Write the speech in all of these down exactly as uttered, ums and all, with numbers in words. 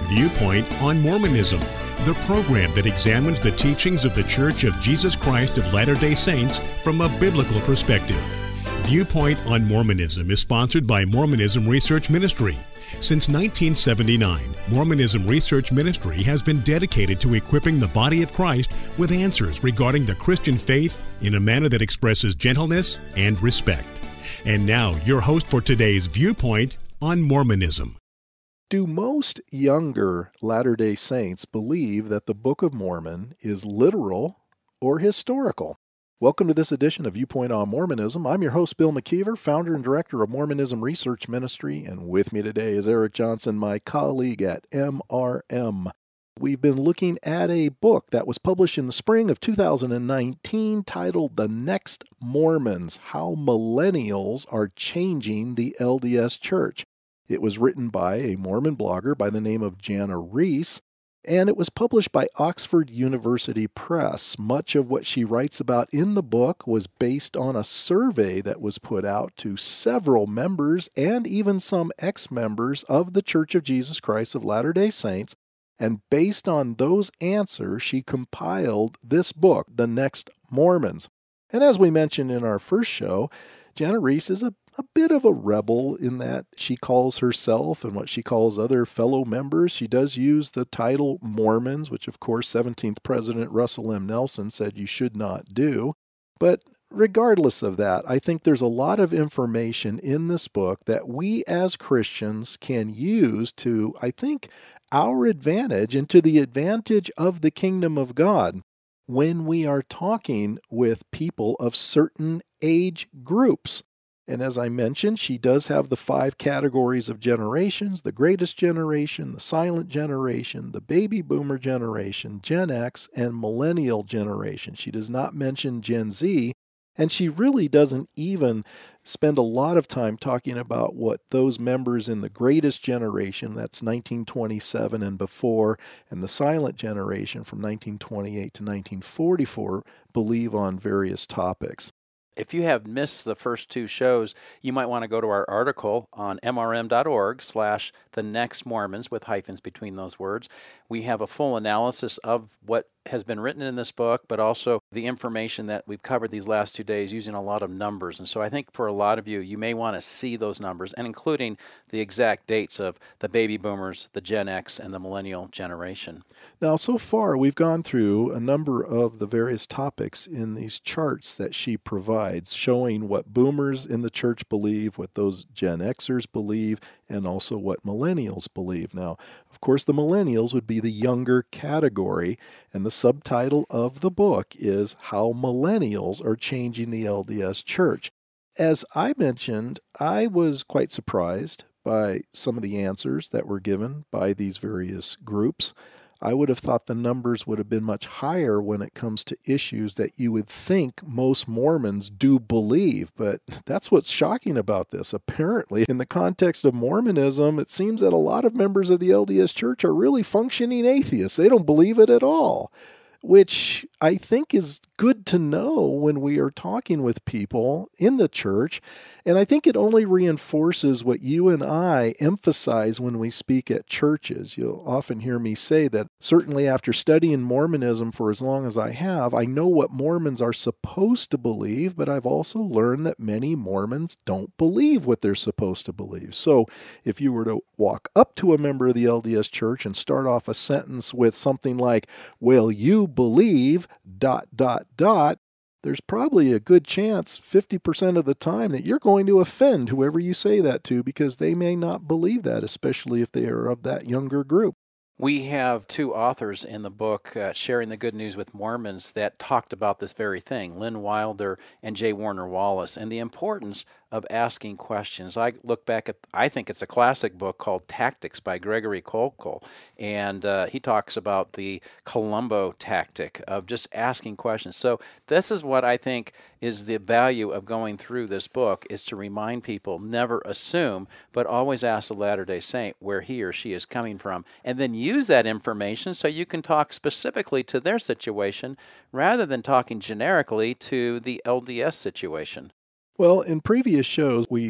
Viewpoint on Mormonism, the program that examines the teachings of the Church of Jesus Christ of Latter-day Saints from a biblical perspective. Viewpoint on Mormonism is sponsored by Mormonism Research Ministry. Since nineteen seventy-nine, Mormonism Research Ministry has been dedicated to equipping the body of Christ with answers regarding the Christian faith in a manner that expresses gentleness and respect. And now, your host for today's Viewpoint on Mormonism. Do most younger Latter-day Saints believe that the Book of Mormon is literal or historical? Welcome to this edition of Viewpoint on Mormonism. I'm your host, Bill McKeever, founder and director of Mormonism Research Ministry, and with me today is Eric Johnson, my colleague at M R M. We've been looking at a book that was published in the spring of two thousand nineteen titled The Next Mormons, How Millennials Are Changing the L D S Church. It was written by a Mormon blogger by the name of Jana Reese, and it was published by Oxford University Press. Much of what she writes about in the book was based on a survey that was put out to several members and even some ex-members of the Church of Jesus Christ of Latter-day Saints, and based on those answers, she compiled this book, The Next Mormons. And as we mentioned in our first show, Jana Reese is a a bit of a rebel in that she calls herself and what she calls other fellow members. She does use the title Mormons, which of course seventeenth President Russell M. Nelson said you should not do. But regardless of that, I think there's a lot of information in this book that we as Christians can use to, I think, our advantage and to the advantage of the kingdom of God when we are talking with people of certain age groups. And as I mentioned, she does have the five categories of generations: the greatest generation, the silent generation, the baby boomer generation, Gen X, and millennial generation. She does not mention Gen Z, and she really doesn't even spend a lot of time talking about what those members in the greatest generation, that's nineteen twenty-seven and before, and the silent generation from nineteen twenty-eight to nineteen forty-four, believe on various topics. If you have missed the first two shows, you might want to go to our article on mrm.org slash the next Mormons with hyphens between those words. We have a full analysis of what has been written in this book, but also the information that we've covered these last two days using a lot of numbers. And so I think for a lot of you, you may want to see those numbers, and including the exact dates of the baby boomers, the Gen X, and the millennial generation. Now, so far, we've gone through a number of the various topics in these charts that she provides, showing what boomers in the church believe, what those Gen Xers believe, and also what millennials believe. Now, of course, the millennials would be the younger category, and the subtitle of the book is How Millennials Are Changing the L D S Church. As I mentioned, I was quite surprised by some of the answers that were given by these various groups. I would have thought the numbers would have been much higher when it comes to issues that you would think most Mormons do believe, but that's what's shocking about this. Apparently, in the context of Mormonism, it seems that a lot of members of the L D S Church are really functioning atheists. They don't believe it at all, which I think is good to know when we are talking with people in the church. And I think it only reinforces what you and I emphasize when we speak at churches. You'll often hear me say that certainly after studying Mormonism for as long as I have, I know what Mormons are supposed to believe, but I've also learned that many Mormons don't believe what they're supposed to believe. So if you were to walk up to a member of the L D S Church and start off a sentence with something like, well, you believe dot, dot, dot, there's probably a good chance fifty percent of the time that you're going to offend whoever you say that to, because they may not believe that, especially if they are of that younger group. We have two authors in the book, uh, Sharing the Good News with Mormons, that talked about this very thing, Lynn Wilder and J. Warner Wallace, and the importance of asking questions. I look back at, I think it's a classic book called Tactics by Gregory Koukl, and uh, he talks about the Columbo tactic of just asking questions. So this is what I think is the value of going through this book, is to remind people, never assume, but always ask the Latter-day Saint where he or she is coming from, and then use that information so you can talk specifically to their situation rather than talking generically to the L D S situation. Well, in previous shows, we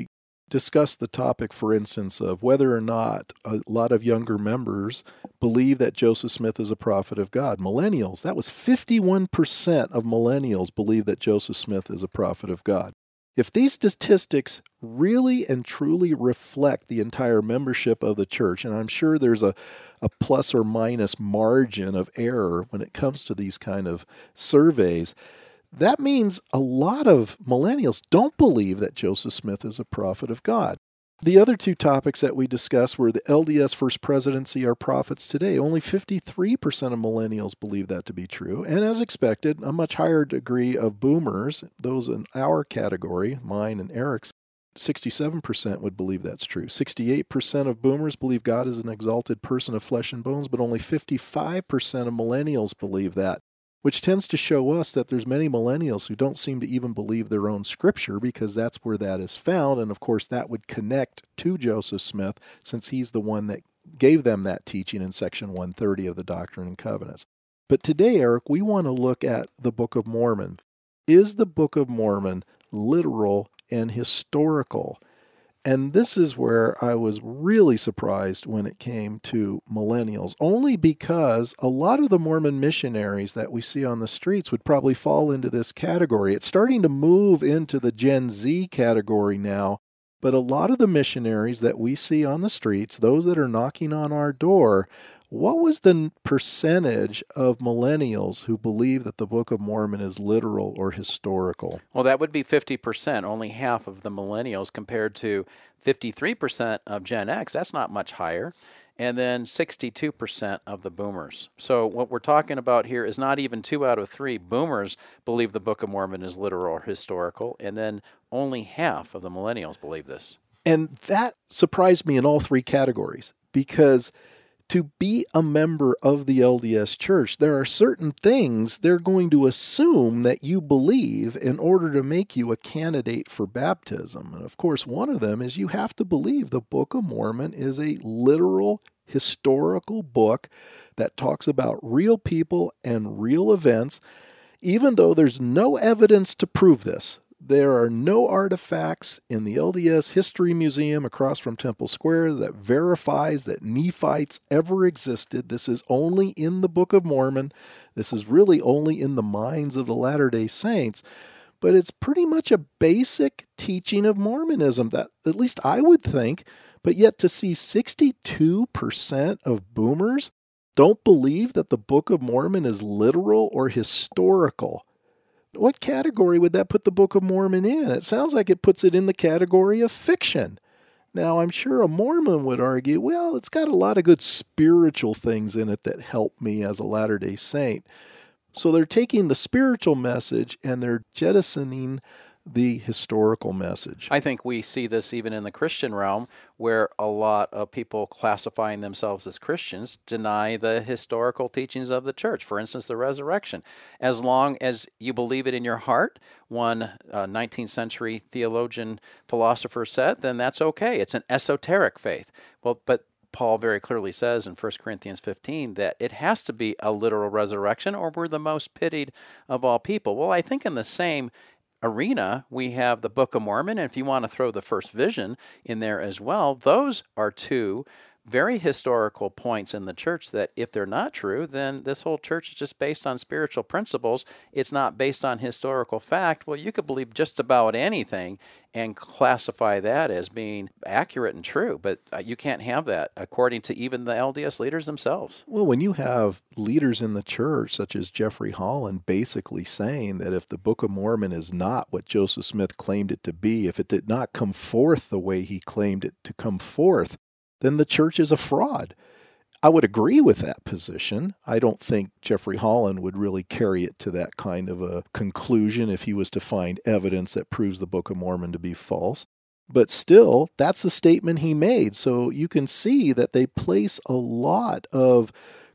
discussed the topic, for instance, of whether or not a lot of younger members believe that Joseph Smith is a prophet of God. Millennials, that was fifty-one percent of millennials believe that Joseph Smith is a prophet of God. If these statistics really and truly reflect the entire membership of the church, and I'm sure there's a, a plus or minus margin of error when it comes to these kind of surveys, that means a lot of millennials don't believe that Joseph Smith is a prophet of God. The other two topics that we discussed were the L D S First Presidency are prophets today. Only fifty-three percent of millennials believe that to be true. And as expected, a much higher degree of boomers, those in our category, mine and Eric's, sixty-seven percent would believe that's true. sixty-eight percent of boomers believe God is an exalted person of flesh and bones, but only fifty-five percent of millennials believe that, which tends to show us that there's many millennials who don't seem to even believe their own scripture because that's where that is found. And of course, that would connect to Joseph Smith since he's the one that gave them that teaching in section one thirty of the Doctrine and Covenants. But today, Eric, we want to look at the Book of Mormon. Is the Book of Mormon literal and historical? And this is where I was really surprised when it came to millennials, only because a lot of the Mormon missionaries that we see on the streets would probably fall into this category. It's starting to move into the Gen Z category now, but a lot of the missionaries that we see on the streets, those that are knocking on our door, what was the percentage of millennials who believe that the Book of Mormon is literal or historical? Well, that would be fifty percent, only half of the millennials compared to fifty-three percent of Gen X. That's not much higher. And then sixty-two percent of the boomers. So what we're talking about here is not even two out of three boomers believe the Book of Mormon is literal or historical, and then only half of the millennials believe this. And that surprised me in all three categories, because to be a member of the L D S Church, there are certain things they're going to assume that you believe in order to make you a candidate for baptism. And of course, one of them is you have to believe the Book of Mormon is a literal, historical book that talks about real people and real events, even though there's no evidence to prove this. There are no artifacts in the L D S History Museum across from Temple Square that verifies that Nephites ever existed. This is only in the Book of Mormon. This is really only in the minds of the Latter-day Saints. But it's pretty much a basic teaching of Mormonism that at least I would think. But yet to see sixty-two percent of boomers don't believe that the Book of Mormon is literal or historical. What category would that put the Book of Mormon in? It sounds like it puts it in the category of fiction. Now, I'm sure a Mormon would argue, well, it's got a lot of good spiritual things in it that help me as a Latter-day Saint. So they're taking the spiritual message and they're jettisoning the historical message. I think we see this even in the Christian realm, where a lot of people classifying themselves as Christians deny the historical teachings of the church. For instance, the resurrection. As long as you believe it in your heart, one uh, nineteenth century theologian philosopher said, then that's okay. It's an esoteric faith. Well, but Paul very clearly says in First Corinthians fifteen that it has to be a literal resurrection or we're the most pitied of all people. Well, I think in the same arena, we have the Book of Mormon, and if you want to throw the First Vision in there as well, those are two very historical points in the church that if they're not true, then this whole church is just based on spiritual principles. It's not based on historical fact. Well, you could believe just about anything and classify that as being accurate and true, but you can't have that according to even the L D S leaders themselves. Well, when you have leaders in the church, such as Jeffrey Holland, basically saying that if the Book of Mormon is not what Joseph Smith claimed it to be, if it did not come forth the way he claimed it to come forth, then the church is a fraud. I would agree with that position. I don't think Jeffrey Holland would really carry it to that kind of a conclusion if he was to find evidence that proves the Book of Mormon to be false. But still, that's the statement he made. So you can see that they place a lot of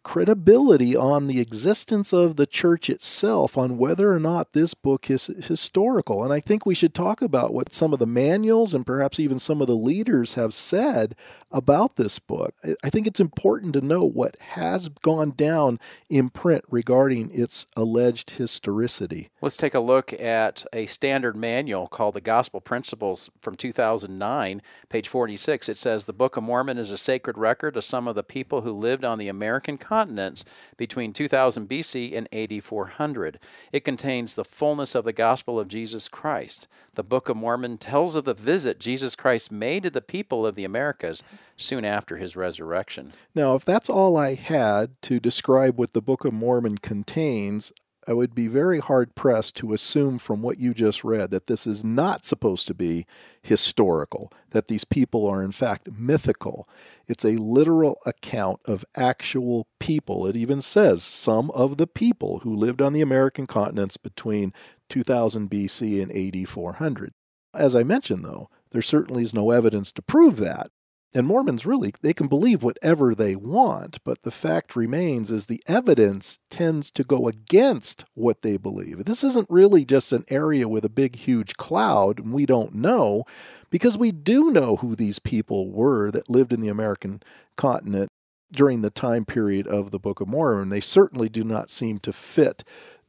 credibility on the existence of the church itself, on whether or not this book is historical. And I think we should talk about what some of the manuals and perhaps even some of the leaders have said about this book. I think it's important to know what has gone down in print regarding its alleged historicity. Let's take a look at a standard manual called the Gospel Principles from two thousand nine, page forty-six. It says, "The Book of Mormon is a sacred record of some of the people who lived on the American continents between two thousand B C and A D four hundred. It contains the fullness of the gospel of Jesus Christ. The Book of Mormon tells of the visit Jesus Christ made to the people of the Americas soon after his resurrection." Now, if that's all I had to describe what the Book of Mormon contains, I would be very hard-pressed to assume from what you just read that this is not supposed to be historical, that these people are in fact mythical. It's a literal account of actual people. It even says some of the people who lived on the American continents between two thousand B C and A D four hundred. As I mentioned, though, there certainly is no evidence to prove that. And Mormons really, they can believe whatever they want, but the fact remains is the evidence tends to go against what they believe. This isn't really just an area with a big, huge cloud, and we don't know, because we do know who these people were that lived in the American continent during the time period of the Book of Mormon. They certainly do not seem to fit